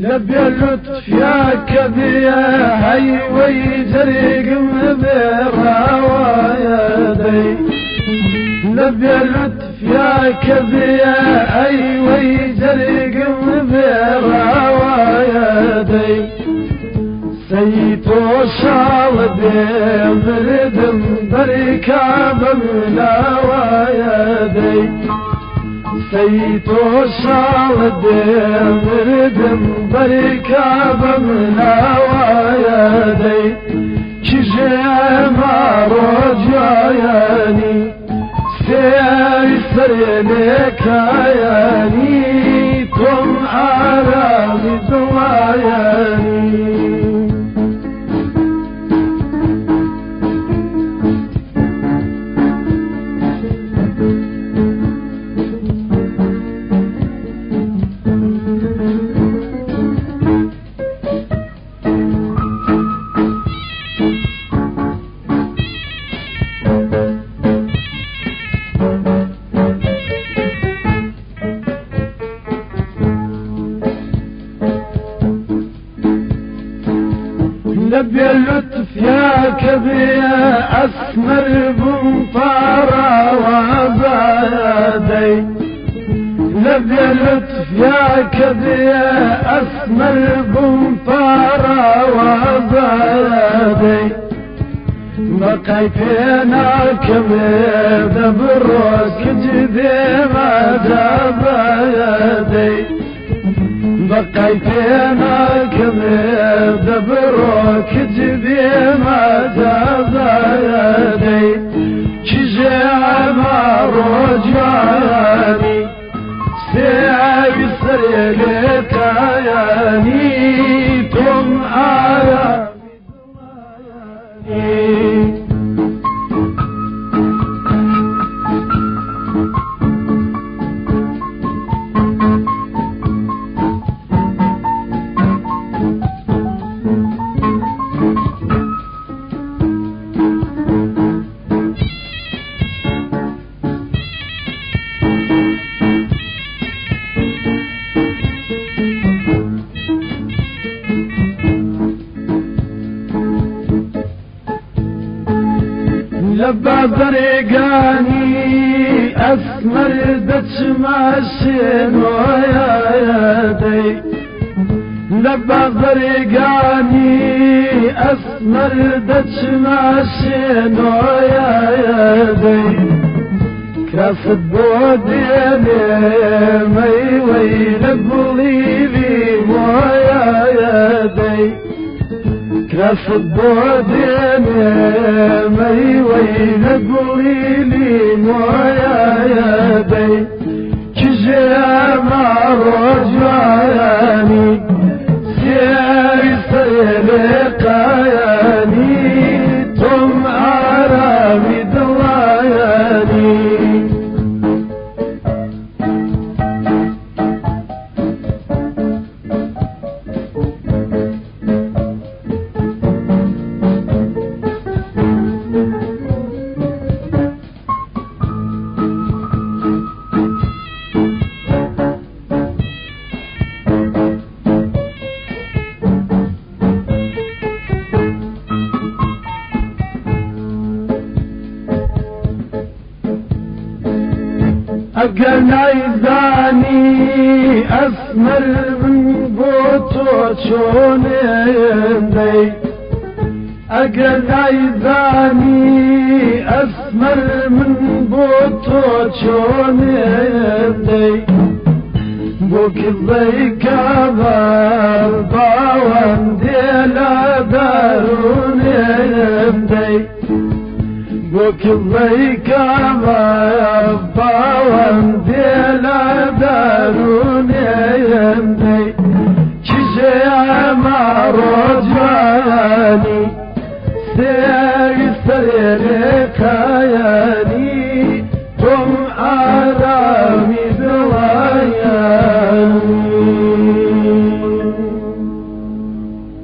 لبي اللطف يا كبير هاي ويجرق مبراويدي لبي اللطف يا كبير هاي ويجرق مبراويدي سيتو شالدي بردم بركاب ملاويدي سيتو شالدي بردم بركاب ملاويدي كجيما رجعياني سيري سريلك عياني توم عرامي زواياني لبي اللطف يا كبير أسمر بمطارة وعبادي لبي اللطف يا كبير أسمر بمطارة وعبادي بقيتنا كبير دبروك جدي ما جابادي بقيتنا كبير دبروك جدي ما زادي كجيما رجعاني سيعي سريلك عياني توم عياني لبى بريقاني أسمر دتشماشين ويا يدي لبى بريقاني أسمر دتشماشين ويا يدي كاس بوديني مي ويلب ليلي ويا يدي كاس بوديني مي ويلب ليلي ويا يدي كجيما رجعاني سيري سيلك عياني توم عرامي دواياني أقل عيزاني أسمر من بوتو شوني أقل عيزاني أسمر من بوتو شوني بوك الضيكابة باوان ديلا داروني بوك الضيكابة باوان ديلا داروني كجيما رجعاني سيري سريلك عياني